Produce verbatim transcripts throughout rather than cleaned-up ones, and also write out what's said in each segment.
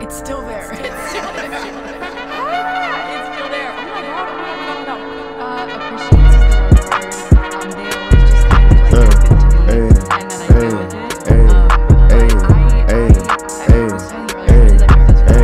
It's still there. It's still there. Ah, it's still there. Oh my god, oh my god, oh my god. Uh, appreciates is the wrong word. Um, they always just kind of like Uh, give it to me, hey, and then I hey, go with it. hey, Um, but hey, I, I, hey, I, hey, I was telling you earlier, I really like those hey,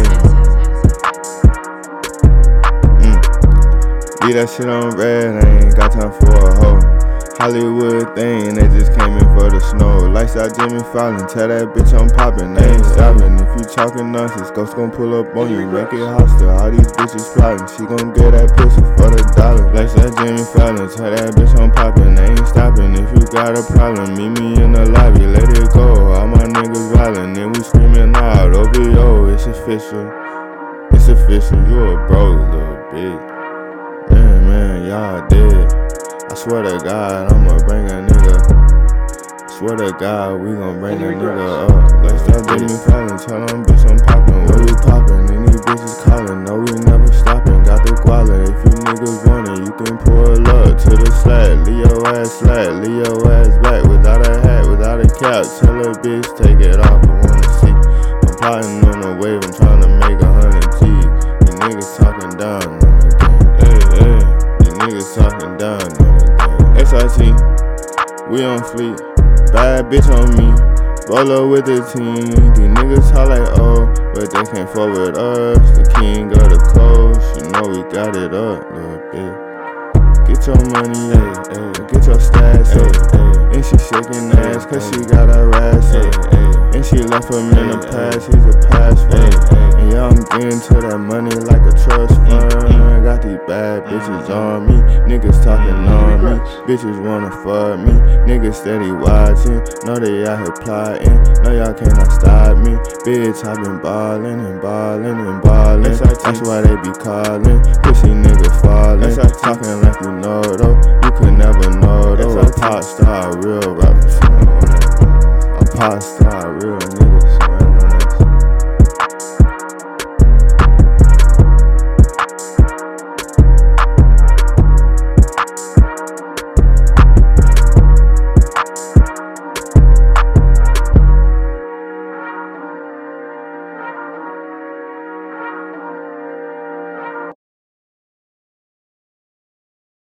references. leave that shit on red, I ain't got time for a hoe. Hollywood thing, they just came in for the snow. Lifestyle Jimmy Fallon, tell that bitch I'm poppin', they ain't stopping. If you talking nonsense, ghost gon' pull up on you, make it hostile. All these bitches plotting, she gon' get that pussy for the dollar. Lifestyle Jimmy Fallon, tell that bitch I'm poppin', they ain't stopping. If you got a problem, meet me in the lobby, let it go. All my niggas violent, and we screamin' out, O V O, it's official. It's official, you a broke little bitch. Man, man, y'all dead. I swear to God, I'ma bring a nigga. Swear to God, we gon' bring a nigga up. Let's start Jimmy Fallon, tell them bitch I'm poppin'. Where we poppin'? And these bitches callin'. No, we never stoppin'. Got the guala. If you niggas want it, you can pull up to the slack. Leave your ass slack. Leave your ass back without a hat, without a cap. Tell a bitch take it off. I wanna see. I'm plotting on the wave. I'm tryna make a hundred G's. These niggas talking down on the game. Hey, hey. These niggas talking down on the game. S I T, we on fleet, bad bitch on me, roll up with the team. These niggas talk like oh, but they can't fuck with us. The king of the coast, you know we got it up, little bit. Get your money, ay, ay, get your stats, ay, ay. And she shaking ass, cause she got her ass, ay, ay. And she left him in the past, he's a past friend. And y'all I'm getting to that money like a trust fund. Got these bad bitches on me, niggas talking on me, bitches wanna fuck me, niggas steady watching, know they out here plotting, know y'all cannot stop me, bitch I been ballin' and ballin' and ballin', that's why they be calling, pussy nigga fallin', talking like you know though, you could never know though, a pop star, real rapper.